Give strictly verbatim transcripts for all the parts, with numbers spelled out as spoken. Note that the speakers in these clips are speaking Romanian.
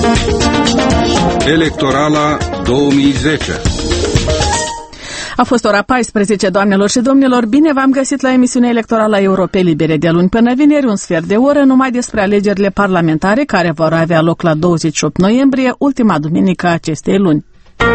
Electorala două mii zece. A fost ora paisprezece, doamnelor și domnilor, bine v-am găsit la emisiunea electorală a Europei Libere de luni până vineri, un sfert de oră numai despre alegerile parlamentare care vor avea loc la douăzeci și opt noiembrie, ultima duminică a acestei luni.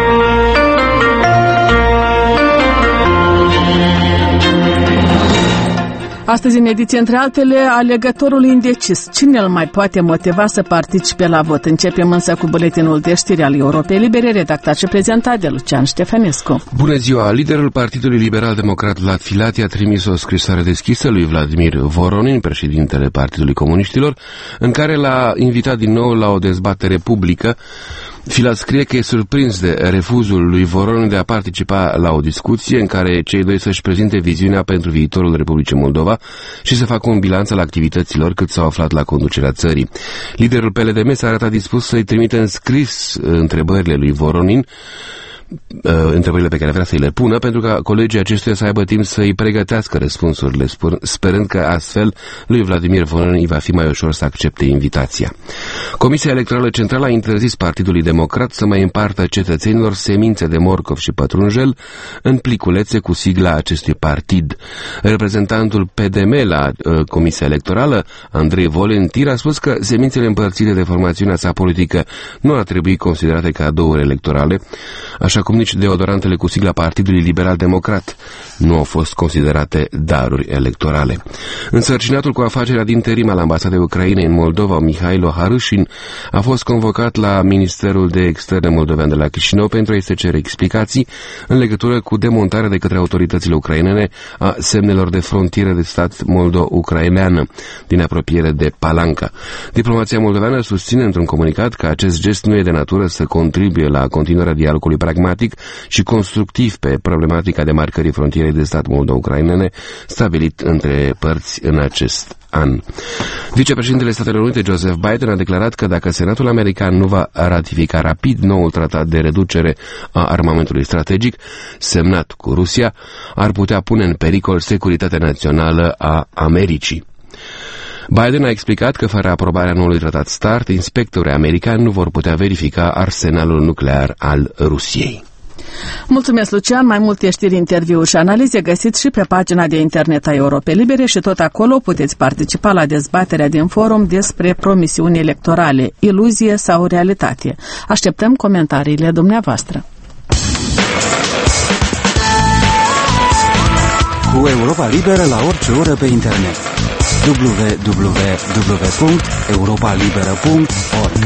Astăzi, în ediție, între altele, alegătorul indecis. Cine îl mai poate motiva să participe la vot? Începem însă cu buletinul de știri al Europei Libere, redactat și prezentat de Lucian Ștefănescu. Bună ziua! Liderul Partidului Liberal-Democrat Vlad Filat i-a trimis o scrisoare deschisă lui Vladimir Voronin, președintele Partidului Comuniștilor, în care l-a invitat din nou la o dezbatere publică. Filat scrie că e surprins de refuzul lui Voronin de a participa la o discuție în care cei doi să-și prezinte viziunea pentru viitorul Republicii Moldova și să facă un bilanț al activităților cât s-au aflat la conducerea țării. Liderul P L D M s-a arătat dispus să-i trimită în scris întrebările lui Voronin, întrebările pe care vrea să-i le pună, pentru ca colegii acestuia să aibă timp să-i pregătească răspunsurile, sperând că astfel lui Vladimir Voronin îi va fi mai ușor să accepte invitația. Comisia Electorală Centrală a interzis Partidului Democrat să mai împartă cetățenilor semințe de morcov și pătrunjel în pliculețe cu sigla acestui partid. Reprezentantul P D M la uh, Comisia Electorală, Andrei Volentir, a spus că semințele împărțite de formațiunea sa politică nu ar trebui considerate cadouri electorale, așa cum nici deodorantele cu sigla Partidului Liberal-Democrat nu au fost considerate daruri electorale. Însărcinatul cu afacerea din terim al ambasadei Ucrainei în Moldova, Mihailo Harâșin, a fost convocat la Ministerul de Externe moldovean de la Chișinău pentru a-i se cere explicații în legătură cu demontarea de către autoritățile ucrainene a semnelor de frontieră de stat moldo-ucraineană din apropiere de Palanca. Diplomația moldoveană susține într-un comunicat că acest gest nu e de natură să contribuie la continuarea dialogului pragmatic și constructiv pe problematica demarcării frontierei de stat moldo-ucrainene stabilit între părți în acest an. Vicepreședintele Statelor Unite, Joseph Biden, a declarat că dacă Senatul american nu va ratifica rapid noul tratat de reducere a armamentului strategic, semnat cu Rusia, ar putea pune în pericol securitatea națională a Americii. Biden a explicat că fără aprobarea noului tratat START, inspectorii americani nu vor putea verifica arsenalul nuclear al Rusiei. Mulțumesc, Lucian. Mai multe știri, interviuri și analize găsiți și pe pagina de internet a Europei Libere și tot acolo puteți participa la dezbaterea din forum despre promisiuni electorale, iluzie sau realitate. Așteptăm comentariile dumneavoastră. Cu Europa Liberă la orice oră pe internet. w w w punct europa liberă punct org.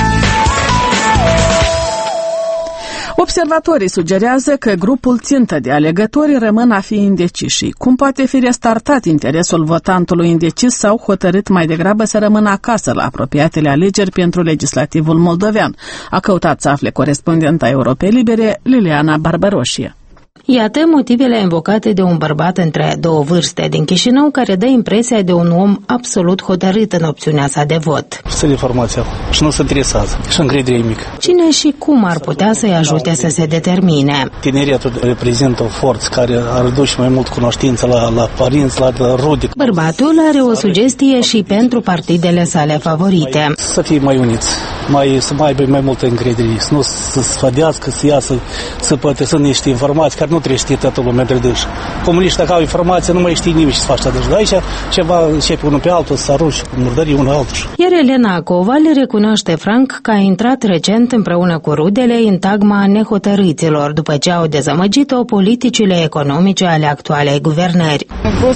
Observatorii sugerează că grupul țintă de alegători rămân a fi indeciși. Cum poate fi restartat interesul votantului indecis sau hotărât mai degrabă să rămână acasă la apropiatele alegeri pentru legislativul moldovean? A căutat să afle corespondenta Europei Libere, Liliana Barbaroșie. Iată motivele invocate de un bărbat între două vârste din Chișinău care dă impresia de un om absolut hotărât în opțiunea sa de vot. Să informația și nu se interesează și încredere mică. Cine și cum ar putea să-i ajute să se determine? Tineretul reprezintă o forță care ar duce mai mult cunoștință la, la părinți, la rude. Bărbatul are o sugestie și pentru partidele sale favorite. Să fie mai uniți, mai, să mai aibă mai multă încredere, să nu să sfădească, să iasă, să pătresă niște informații care nu trebuie știe toată lumea de dâși. Comuniștii dacă au informație, nu mai știe nimeni ce să faci de aici, ceva începe unul pe altul, să arunci cu murdării unul altul. Iar Elena Coval recunoaște franc că a intrat recent împreună cu rudele în tagma nehotărâților, după ce au dezamăgit-o politicile economice ale actualei guvernări.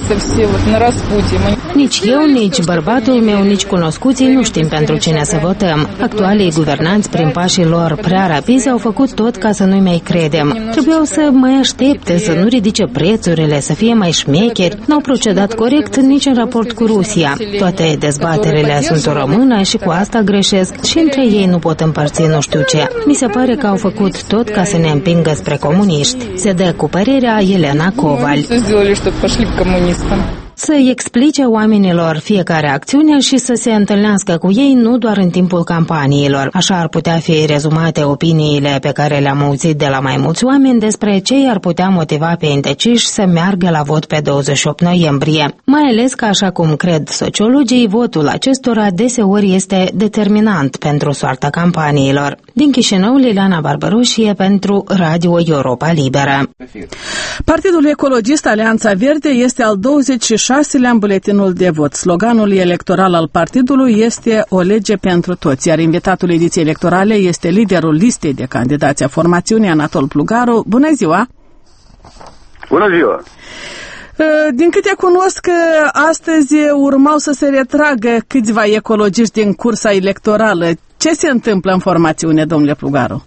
Nici eu, nici bărbatul meu, nici cunoscuții nu știm pentru cine să votăm. Actualii guvernanți, prin pașii lor prea rapizi, au făcut tot ca să nu-i mai credem. Trebuiau să mai aștepte, să nu ridice prețurile, să fie mai șmecheri. N-au procedat corect nici în raport cu Rusia. Toate dezbaterile sunt o română și cu asta greșesc și între ei nu pot împărți nu știu ce. Mi se pare că au făcut tot ca să ne împingă spre comuniști. Se dă cu părerea Elena Coval. să-i explice oamenilor fiecare acțiune și să se întâlnească cu ei nu doar în timpul campaniilor. Așa ar putea fi rezumate opiniile pe care le-am auzit de la mai mulți oameni despre ce i-ar putea motiva pe indeciși să meargă la vot pe douăzeci și opt noiembrie. Mai ales că, așa cum cred sociologii, votul acestora deseori este determinant pentru soarta campaniilor. Din Chișinău, Liliana Barbaroșie pentru Radio Europa Liberă. Partidul Ecologist Alianța Verde este al douăzeci și șaselea în buletinul de vot. Sloganul electoral al partidului este o lege pentru toți, iar invitatul ediției electorale este liderul listei de candidați a formațiunii, Anatol Plugaru. Bună ziua! Bună ziua! Din câte cunosc, astăzi urmau să se retragă câțiva ecologiști din cursa electorală. Ce se întâmplă în formațiune, domnule Plugaru?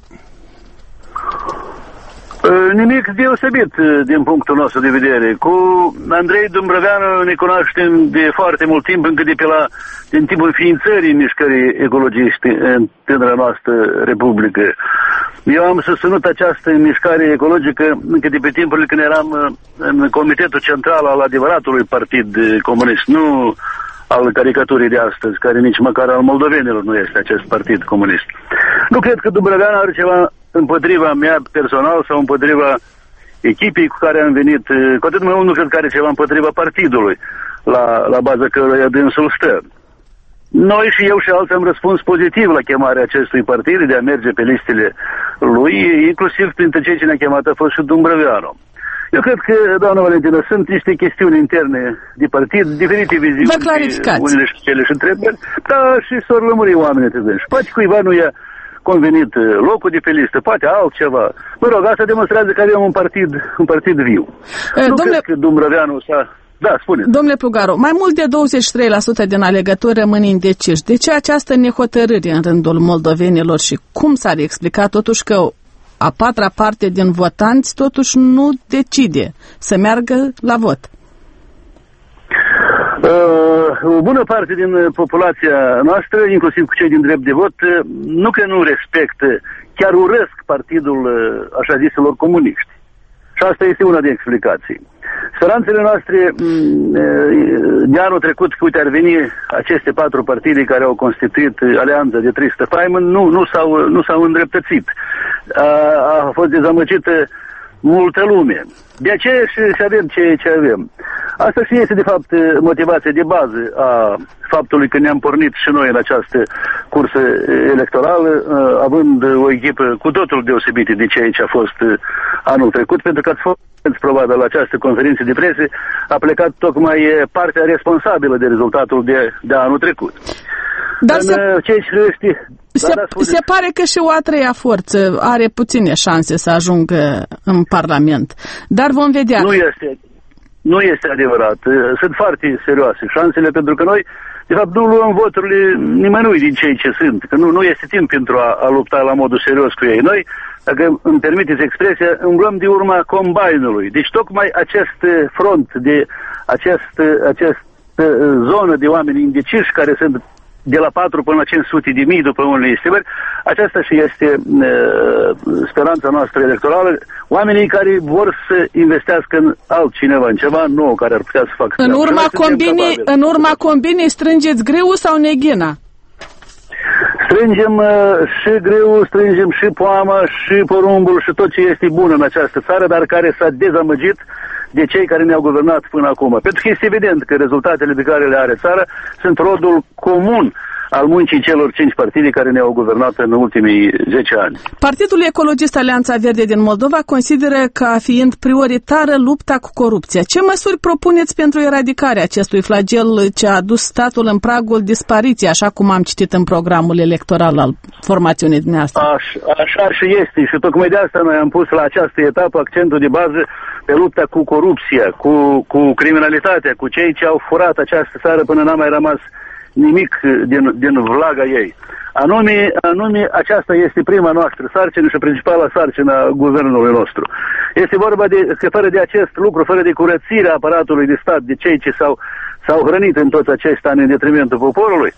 Nimic deosebit din punctul nostru de vedere. Cu Andrei Dumbrăveanu ne cunoaștem de foarte mult timp, încă de pe la, din timpul ființării mișcării ecologiste în tânăra noastră Republică. Eu am susținut această mișcare ecologică încă de pe timpurile când eram în Comitetul Central al adevăratului Partid Comunist, nu al caricaturii de astăzi, care nici măcar al moldovenilor nu este acest partid comunist. Nu cred că Dumbrăveanu are ceva împotriva mea personal sau împotriva echipei cu care am venit, cu atât mai mult nu cred că are ceva împotriva partidului la, la baza căruia dânsul stă. Noi și eu și alții am răspuns pozitiv la chemarea acestui partid de a merge pe listele lui, inclusiv printre cei ce ne-a chemat a fost și Dumbrăveanu. Eu cred că, doamna Valentina, sunt niște chestiuni interne de partid, diferite viziuni. Vă clarificați. Unele și cele și întrebări, dar și s-or lămuri oamenii trebuie. Și poate cuiva nu i-a convenit locul de pe listă, poate altceva. Mă rog, asta demonstrează că avem un partid, un partid viu. E, nu domnule... cred că Dumbrăveanu s-a... Da, spune. Domnule Plugaru, mai mult de douăzeci și trei la sută din alegători rămân indeciși. De ce această nehotărâre în rândul moldovenilor și cum s-ar explica totuși că a patra parte din votanți totuși nu decide să meargă la vot? Uh, o bună parte din populația noastră, inclusiv cu cei din drept de vot, nu că nu respectă, chiar urăsc partidul așa ziselor comuniști. Și asta este una din explicații. Speranțele noastre de anul trecut, că uite ar veni aceste patru partide care au constituit alianța de tristă faimă, nu, nu, s-au, nu s-au îndreptățit. A, a fost dezamăgită multă lume. De aceea și, și avem ce, ce avem. Asta și este, de fapt, motivația de bază a faptului că ne-am pornit și noi în această cursă electorală, având o echipă cu totul deosebită de ceea ce a fost anul trecut, pentru că ați fost, probabil, la această conferință de presă, a plecat tocmai partea responsabilă de rezultatul de, de anul trecut. Dar în, se, ce știe, se, da, se pare că și o a treia forță are puține șanse să ajungă în Parlament. Dar vom vedea. Nu este, nu este adevărat. Sunt foarte serioase șansele, pentru că noi, de fapt, nu luăm voturile nimănui din cei ce sunt. Că nu, nu este timp pentru a, a lupta la modul serios cu ei. Noi, dacă îmi permiteți expresia, umblăm de urma combinului. Deci tocmai acest front, de acest, această zonă de oameni indeciși care sunt de la patru până la cinci sute de mii după unele estimări, aceasta și este uh, speranța noastră electorală, oamenii care vor să investească în altcineva, în ceva nou care ar putea să facă. În urma, combinii, în urma combinii strângeți greu sau neghina? Strângem uh, și greu, strângem și poama, și porumbul și tot ce este bun în această țară, dar care s-a dezamăgit de cei care ne-au guvernat până acum. Pentru că este evident că rezultatele pe care le are țara sunt rodul comun al muncii celor cinci partide care ne-au guvernat în ultimii zece ani. Partidul Ecologist Alianța Verde din Moldova consideră ca fiind prioritară lupta cu corupția. Ce măsuri propuneți pentru eradicarea acestui flagel ce a adus statul în pragul dispariției, așa cum am citit în programul electoral al formațiunii dumneavoastră? Aș, așa și este și tocmai de asta noi am pus la această etapă accentul de bază pe lupta cu corupția, cu, cu criminalitatea, cu cei ce au furat această țară până n-a mai rămas nimic din, din vlaga ei. Anume, anume, aceasta este prima noastră sarcină și principala sarcină a guvernului nostru. Este vorba de că fără de acest lucru, fără de curățirea aparatului de stat, de cei ce s-au, s-au hrănit în toți acești ani în detrimentul poporului,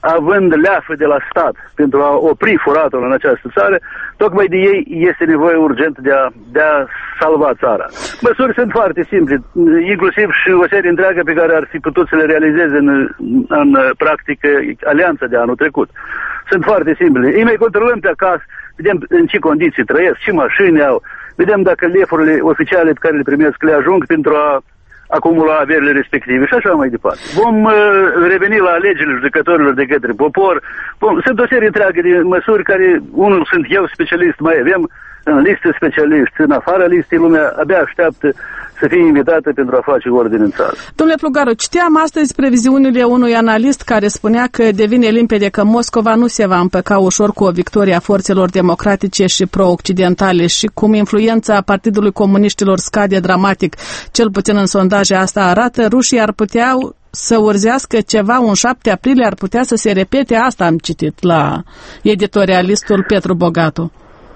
având leafă de la stat pentru a opri furatul în această țară, tocmai de ei este nevoie urgent de a, de a salva țara. Măsuri sunt foarte simple, inclusiv și o serie întreagă pe care ar fi putut să le realizeze în, în practică alianța de anul trecut. Sunt foarte simple. Ei mai controlăm pe acasă, vedem în ce condiții trăiesc, ce mașini au, vedem dacă lefurile oficiale pe care le primesc le ajung pentru a acumula averile respective și așa mai departe. Vom uh, reveni la alegerile judecătorilor de către popor. Vom, sunt o serie întreagă de măsuri care, unul sunt eu specialist, mai avem în listă specialiști, în afara listei, lumea abia așteaptă să fie invitată pentru a face ordine în țară. Domnule Plugaru, citeam astăzi previziunile unui analist care spunea că devine limpede că Moscova nu se va împăca ușor cu o victorie a forțelor democratice și pro-occidentale și cum influența Partidului Comuniștilor scade dramatic, cel puțin în sondaje asta arată, rușii ar putea să urzească ceva, un șapte aprilie ar putea să se repete, asta am citit la editorialistul Petru Bogatu.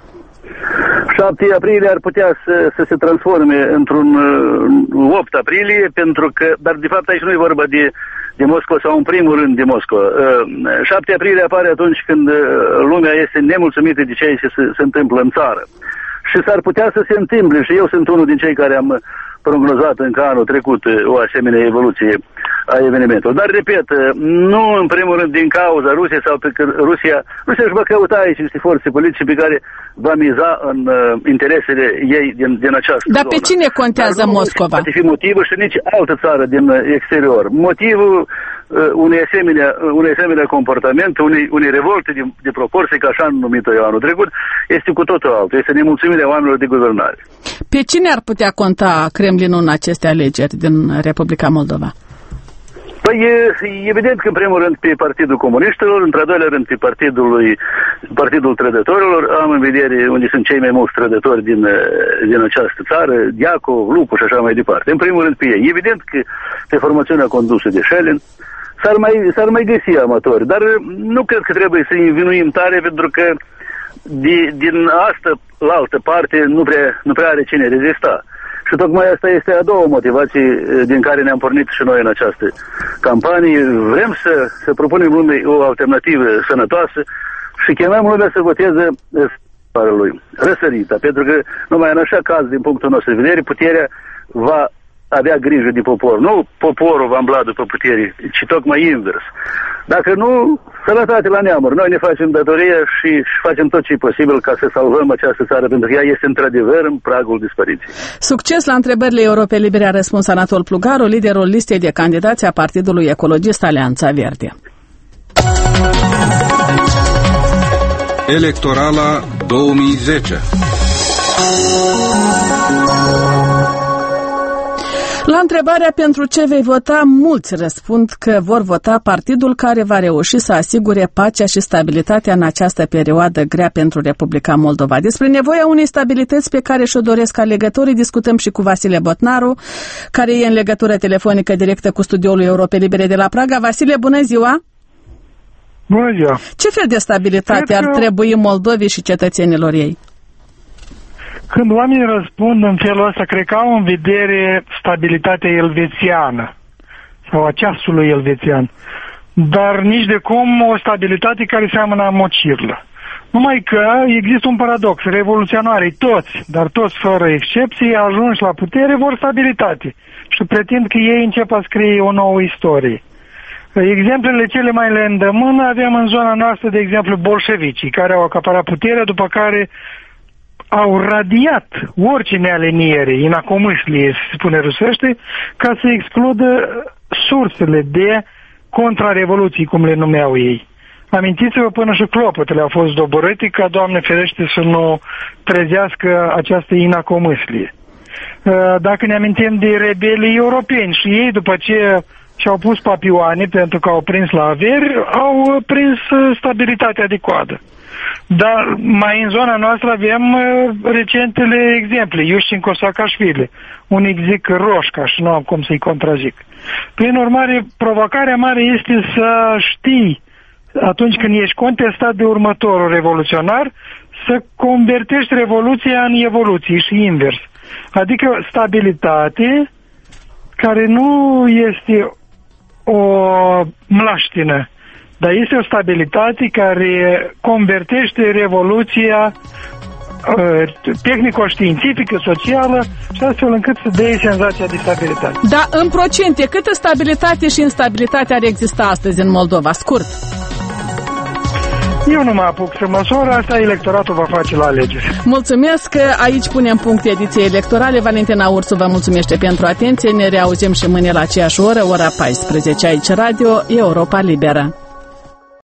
șapte aprilie ar putea să, să se transforme într-un uh, opt aprilie, pentru că, dar de fapt aici nu e vorba de, de Moscova sau în primul rând de Moscova. Uh, șapte aprilie apare atunci când uh, lumea este nemulțumită de ceea ce se, se întâmplă în țară. Și s-ar putea să se întâmple, și eu sunt unul din cei care am prognozat încă anul trecut o asemenea evoluție a evenimentelor. Dar, repet, nu în primul rând din cauza Rusiei sau pe că Rusia, Rusia își va căuta aici niște forțe politice pe care va miza în uh, interesele ei din, din această Dar zonă. pe cine contează Dar Moscova? Nu poate fi motivul și nici altă țară din exterior. Motivul uh, unei asemenea, uh, unei asemenea comportament, unei, unei revolte de, de proporții, ca așa am numit-o eu anul trecut, este cu totul altul. Este nemulțumirea oamenilor de guvernare. Pe cine ar putea conta Kremlinul în aceste alegeri din Republica Moldova? Păi e evident că în primul rând pe Partidul Comuniștilor, într-al doilea rând pe Partidul, Partidul Trădătorilor, am în vedere unde sunt cei mai mulți trădători din, din această țară, Diacov, Lupu și așa mai departe. În primul rând pe ei. Evident că pe formațiunea condusă de Șelin s-ar mai, s-ar mai găsi amatori, dar nu cred că trebuie să învinuim tare, pentru că de, din asta la altă parte nu prea, nu prea are cine rezista. Și tocmai asta este a doua motivație din care ne-am pornit și noi în această campanie. Vrem să, să propunem lumii o alternativă sănătoasă și chemăm lumea să voteze lui răsărită, pentru că numai în așa caz, din punctul nostru de vedere, puterea va avea grijă de popor. Nu poporul va îmbla după putere, ci tocmai invers. Dacă nu, sănătate la neamuri. Noi ne facem datoria și, și facem tot ce e posibil ca să salvăm această țară, pentru că ea este într-adevăr în pragul dispariției. Succes la întrebările Europe Libere, a răspuns Anatol Plugaru, liderul listei de candidați a Partidului Ecologist Alianța Verde. Electorala două mii zece. La întrebarea pentru ce vei vota, mulți răspund că vor vota partidul care va reuși să asigure pacea și stabilitatea în această perioadă grea pentru Republica Moldova. Despre nevoia unei stabilități pe care și-o doresc alegătorii discutăm și cu Vasile Botnaru, care e în legătură telefonică directă cu studioul Europe Libere de la Praga. Vasile, bună ziua! Bună ziua! Ce fel de stabilitate Cred ar că... trebui Moldovei și cetățenilor ei? Când oamenii răspund în felul ăsta, cred că au în vedere stabilitatea elvețiană sau a ceasului elvețian, dar nici de cum o stabilitate care seamănă a mocirlă. Numai că există un paradox. Revoluționarii toți, dar toți fără excepție, ajunși la putere, vor stabilitate și pretind că ei încep a scrie o nouă istorie. Exemplele cele mai le îndemână avem în zona noastră, de exemplu, bolșevicii, care au acaparat puterea, după care au radiat orice nealiniere, inacomâșlie, se spune rusește, ca să excludă sursele de contrarevoluții, cum le numeau ei. Amintiți-vă, până și clopotele au fost doborâte ca, Doamne ferește, să nu trezească această inacomâșlie. Dacă ne amintim de rebelii europeni, și ei, după ce și-au pus papioane pentru că au prins la averi, au prins stabilitatea de coadă. Dar mai în zona noastră avem uh, recentele exemple. Iuștin Saakashvili, unii zic Roșca și nu am cum să-i contrazic. Prin urmare, provocarea mare este să știi, atunci când ești contestat de următorul revoluționar, să convertești revoluția în evoluție și invers. Adică stabilitate care nu este o mlaștină, dar este o stabilitate care convertește revoluția tehnico-științifică, socială și astfel încât să dea senzația de stabilitate. Da, în procente, câtă stabilitate și instabilitate ar exista astăzi în Moldova? Scurt. Eu nu mă apuc să măsor, asta electoratul va face la alegeri. Mulțumesc, aici punem punct ediției electorale. Valentina Ursu vă mulțumește pentru atenție. Ne reauzim și mâine la aceeași oră, ora paisprezece, aici Radio Europa Liberă.